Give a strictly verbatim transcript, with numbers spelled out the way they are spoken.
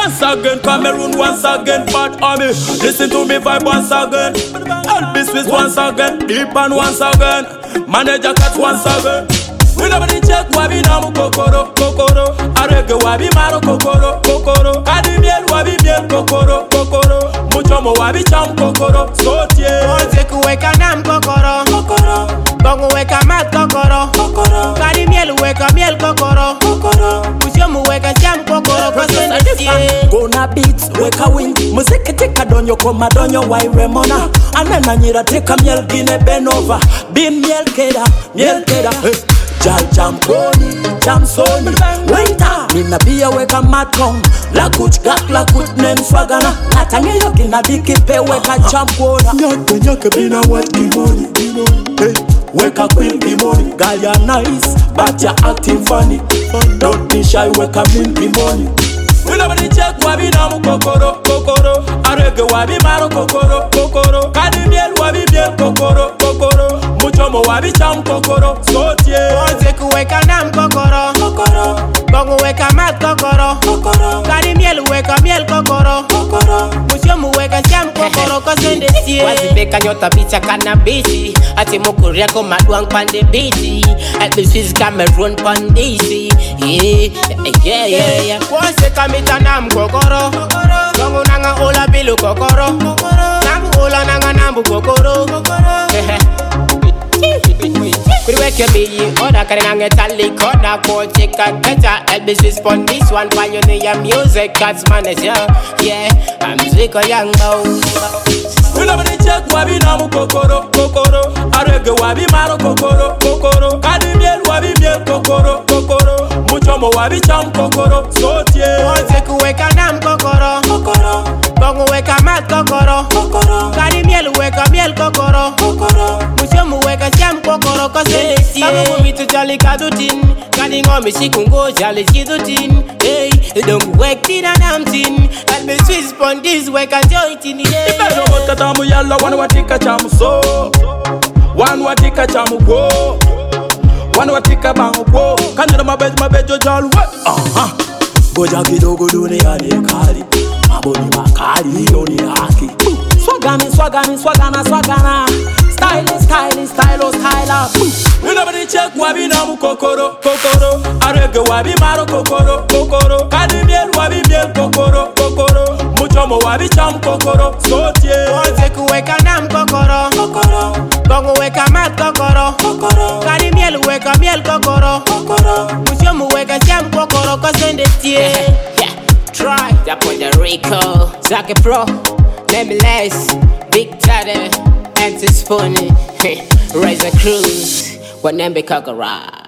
Once again, Cameroon, once again, Bad Army. Listen to me vibe once again. Elvis Swiss once again, Deep and once again. Manager Cat once again. We never need check wabi namu kokoro, kokoro. Arege wabi maro kokoro, kokoro. Kadi miel wabi miel kokoro, kokoro. Muchomo wabi cham kokoro, sotie. Onse kuweka nam kokoro, kokoro. Bongo weka mat kokoro, kokoro. Kadi miel weka miel kokoro, kokoro. Muchomo weka cham kokoro, kosotie. Gonna beats weka wing. Muziki tika donyo koma donyo waire mona. Anena nyira tika miel gine benova. Bin miel keda, miel keda. Hey. Jal jam koni, jam soni. Winter, mina biya weka matong. La kuch gak la kuch nen swagana. Natange yoki na biki pe weka jam kona. Nyake nyake bina wat kimoni. Hey, weka queen kimoni. Girl ya nice, but ya acting funny. Don't be shy, weka min kimoni. We never need check wabi namu kokoro, kokoro. Arege wabi maro kokoro, kokoro. Kadi miel wabi miel kokoro, kokoro. Muchomo wabi cham kokoro, sotie. Onse kuweka nam kokoro, kokoro. Bongo weka mat kokoro, kokoro. Kadi miel weka miel kokoro, kokoro. Muchomo weka cham kokoro, kosotie. Wazibeka nyota bicha kanabisi. Ati mukuria koma duang pande biti. Elvis Swiss Cameroon pandisi. Yeah, yeah, yeah, yeah. Onse kamita nam kokoro, kokoro. Bongo nanga ola bilu kokoro, kokoro. Namu ola nanga nambu kokoro, kokoro. Kuriweke biyi, oda kare nange tali kona ko chika kecha Elvis Swiss pon this one pioneer music cats manager. Yeah, I'm Zico Young Bow. We never need check wabi namu kokoro, kokoro. Arege wabi maro kokoro, kokoro. Kadi miel wabi miel kokoro, kokoro. Muchomo wabi cham kokoro, sotie. Onse kuweka nam kokoro, kokoro. Bongo weka mat kokoro, kokoro. Kadi miel weka miel kokoro, kokoro. Muchomo weka cham kokoro, kosotie. Baba wumi to jolly kadutin. Kadi ngomi shikungo jolly shidutin. Hey, don't wake tina namtin. Elvis Swiss pon this weka jointin. Yeah. Ibero botka tamu yalla wana watika chamu so. Wan watika chamu go. Wana watika bangu go. Kanjira mabejo mabejo jalu we. Aha. Goja kidogo dunia ni kali. Maboni makali hiyo ni haki. Swagani swagani swagana swagana. Style style style style. We never need check wabi namu kokoro, kokoro. Arege wabi maro kokoro, kokoro. Kadi miel wabi miel kokoro, kokoro. Muchomo wabi cham kokoro, sotie. Onse kuweka nam kokoro, kokoro. Bongo weka mat kokoro, kokoro. Kadi miel weka miel kokoro, kokoro. Muchomo weka cham kokoro, kosotie. Try that Puerto Rico, Zaki Pro, Nameless, Big Daddy, Anti Spoony, Razor Cruz, what name be Kokora.